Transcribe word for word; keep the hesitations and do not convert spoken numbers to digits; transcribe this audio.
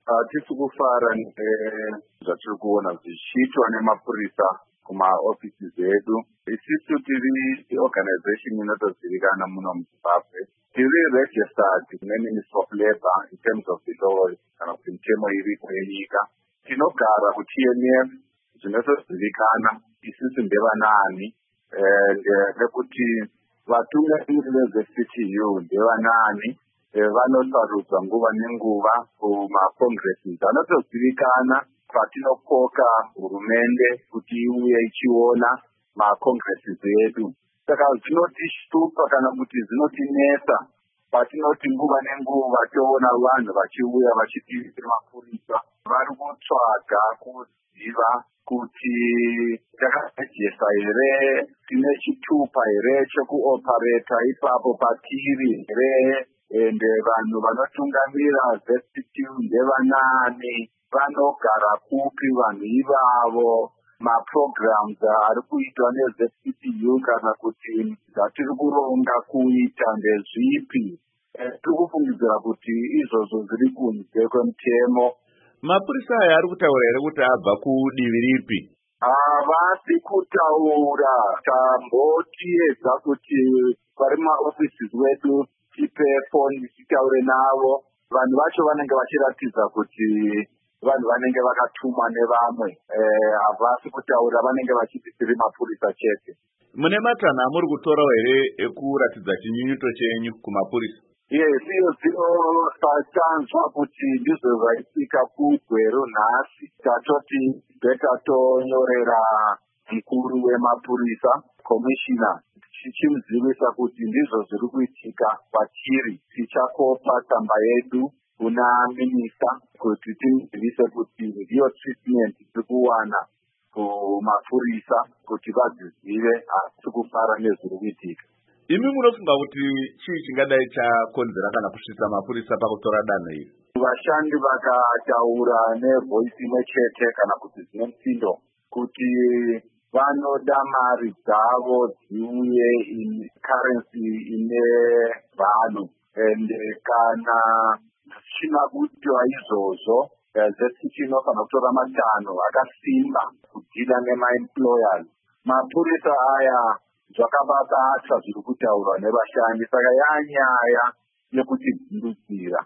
Hatisi kufara nezvatiri kuona zvichiitwa nemapurisa kumaofisi edu. Isusu tiri organization inotozivikanwa muno muZimbabwe. Tiri registered neMinistry of Labour in terms of the laws kana kuti mitemo iripo yenyika. Tinogara ku T N F zvinotozivikana isusu ndevanani nekuti vatungamiriri vezve-C T U ndevanani vanosarudzwa nguva nenguva kumakongresi anotozivikana patinokoka hurumende kuti iuye ichiona makongresi edu. Saka zvinotishtupa kana kuti zvinotinesa patinoti nguva nenguva toona vanhu vachiuya vachitiza mapurisa vari kutsvaga kuziva kuti takajesa here, tine chitupa here chekuopareta ipapo patiri here, ende vanhu vanotungamira Z C T U ndevanani, vanogara kupi vanhu ivavo, maprograms ari kuitwa ne-Z C T U kana kuti zvatiri kuronga kuita ndezvipi. Tiri kufungidzira kuti izvozvo zviri kunze kwemutemo. Mapurisa aya ari kutaura here kuti abva kudivi ripi? Havasi kutaura. Tambotiedza kuti vari maofisi wedu tipepo tichitaure navo. Vanhu vacho vanenge vachiratidza kuti vanhu vanenge vakatumwa nevamwe. Havasi kutaura, vanenge vachiti tiri mapurisa chete. Mune matanho amuri kutorawo here ekuratidza chinyunyuto chenyu kumapurisa? Yes, iyo zvinosatanzwa kuti ndizvo zvaitika kugweru nhasi. Tatoti beta tonyorera mukuru wemapurisa, commissioner, tichimuzivisa kuti ndizvo zviri kuitika kwatiri. Tichakopa tsamba yedu kuna minista kuti timuzivise kuti ndiyo treatment tiri kuwana kumapurisa kuti vadzizive asi kufara nezviri kuitika. Imi munofunga kuti chii chingadai chakonzera kana kusvitsa mapurisa pakutora danho iri? Vashandi vakataura nevoice imwe chete kana kuti zvine mutindo kuti vanoda mari dzavo dziuye in currency ine vanhu, ende kana zvisina kuitwa izvozvo Z C T U inofanira kutora matanho akasimba kudhila nemaemployers. Mapurisa aya zvakababata zviri kutaurwa nevashandi, saka yanyaya yekuti bvundudzira.